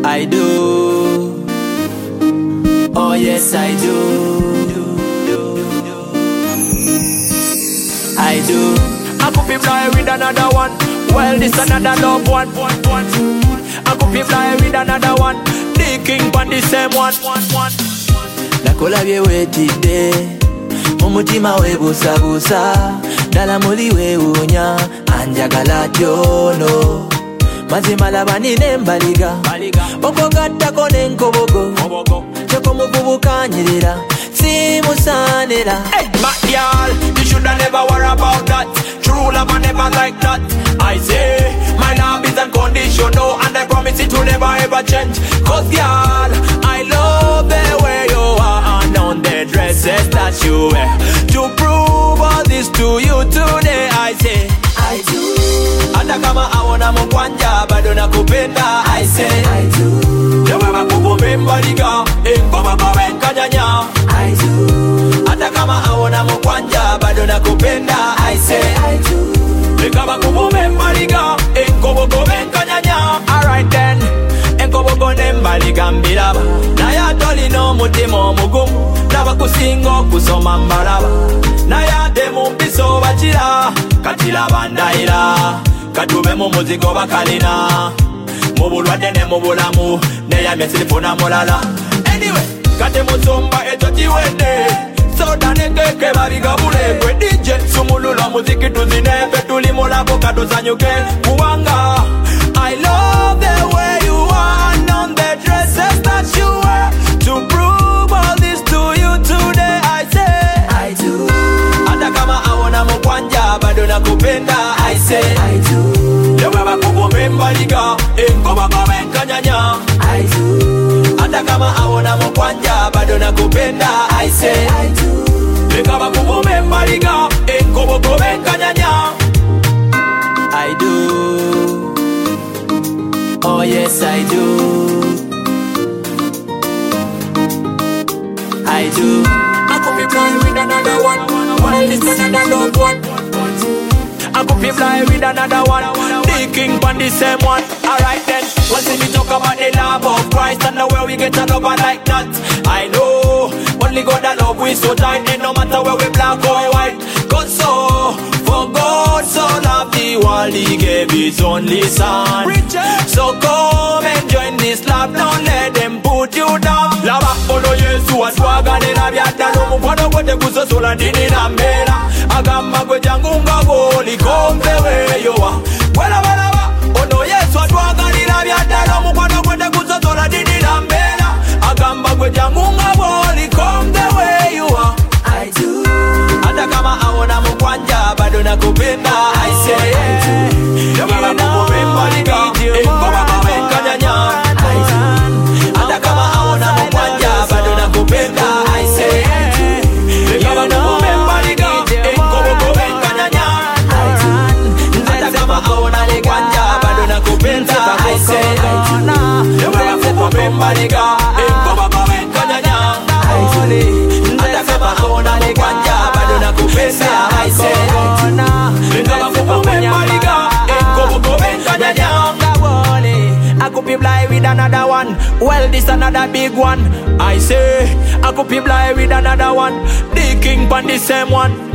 I do. Oh yes, I do. I do. I could be fly with another one. Well, this another love one. I could be fly with another one. The king on the same one. Nakola bye wetide mumutima we busa busa dala muli we unya anjagala tyono mazima labani nembaliga okogattako nenkobogo choko mukubukanyirira simusanira. Hey, my girl, you shoulda never worry about that. True love I never like that. I say my love is unconditional and I promise it will never ever change. Cause girl, I love the way you are and on the dresses that you wear. To prove all this to you today, I say I do. Hata kama aona mkwanja bado nakupenda, I say I do. Yewe makubumemba liga ngoma kwa kanyanya, I do. Hata kama aona mkwanja bado nakupenda, I say I do. Kama kubumemba liga ngoma kwa kanyanya. Alright then, enkobogo nemba liga mbilaba na ya toli no mutima mugumu naba kusingo kusoma mbalaba na ya demu mpiso bachira katila bandaira katube mu muzigo bakalina mu bulwadde ne mu bulamu ne ya mesifuna mulala. Anyway, kate musomba eto kiwende soda ne keke babigabule kwe DJ sumulula muziki tuzine fe tuli mulabo katuzanyuke kuwanga. I love the way you are and on the dresses that you wear. To prove all this to you today, I say I do. Hata kama aona mkwanja bado nakupenda, I say I do. Yewe bakubumemba liga ngoma kwa kanyanya, I do. Hata kama aona mkwanja bado nakupenda, I say I do. Kama bakubumemba liga ngoma kwa kanyanya, I do. Oh yes, I do. I do. I could be fly with another one. Well, this another love one. I could be fly with another one. The king on the same one. Alright then, once we talk about the love of Christ and the way we get a lover like that, I know only God that love we so tight, and no matter where we black or white. Cause so, for God so loved the world, He gave His only Son. So come and join this love, don't let them put you down. Lava ono Yesu atwagane na byatalo mukwano gwote gusosola ndini na mbera agamba gwe jangu nga bwoli kompe weyowa walaba ono Yesu atwaganira byatalo mukwano gwote gusosola ndini na mbera agamba gwe jangu nga bwoli kompe weyowa. I do. Hata kama aona mkwanja bado nakupenda, I say I do. Yababa kubumemba liga ngoma kwa kanyanya, I do. Hata kama aona mkwanja bado nakupenda, I say I do. Yababa kubumemba liga ngoma kwa kanyanya, I do. Hata kama aona mkwanja bado nakupenda, I say I do. Yababa kubumemba liga ngoma kwa kanyanya, I do. Hata kama aona mkwanja bado nakupenda, I say I do. Kama kubumemba liga ngoma kwa kanyanya. I could be fly with another one. Well, this another big one. I say I could be fly with another one. The king on the same one.